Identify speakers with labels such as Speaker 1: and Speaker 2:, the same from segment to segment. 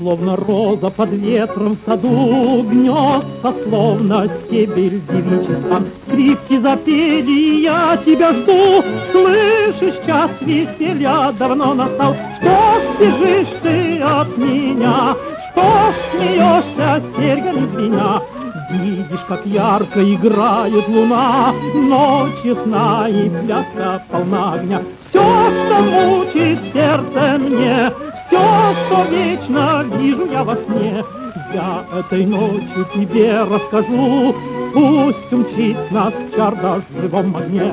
Speaker 1: Словно роза под ветром в саду гнется, словно стебель девичества. Скрипки запели, я тебя жду. Слышишь, час веселья давно настал. Что ж бежишь ты от меня? Что ж смеешься серьгами звеня? Видишь, как ярко играет луна, ночь ясна и пляска полна огня. Все, что мучит сердце мне, все, что вечно вижу я во сне, я этой ночью тебе расскажу. Пусть умчит нас чарда в живом огне.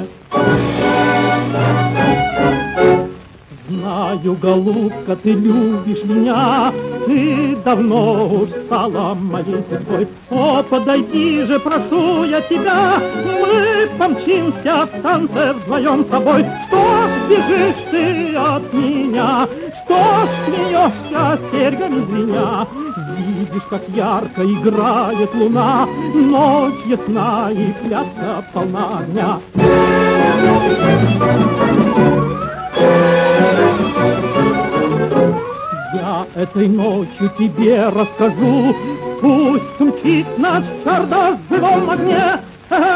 Speaker 1: Знаю, голубка, ты любишь меня, ты давно уж стала моей судьбой. О, подойди же, прошу я тебя, мы помчимся в танце вдвоем с тобой. Что ж бежишь ты от меня? Что ж смеешься серьгами звеня? Видишь, как ярко играет луна, ночь ясна и пляска полна огня. Я этой ночью тебе расскажу, пусть мчит наш чарда в живом огне.